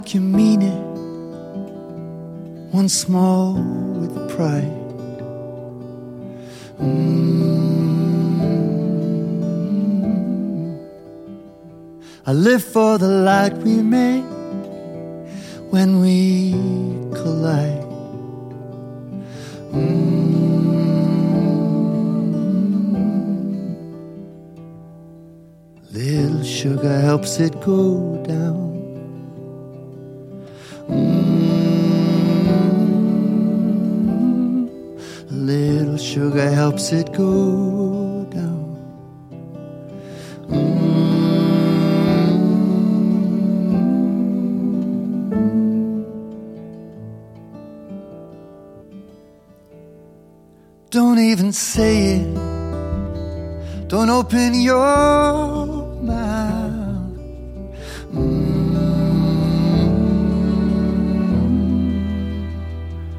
You mean it once more with pride. I live for the light we make when we collide. Little sugar helps it go down. Little sugar helps it go down. Don't even say it. Don't open your mouth.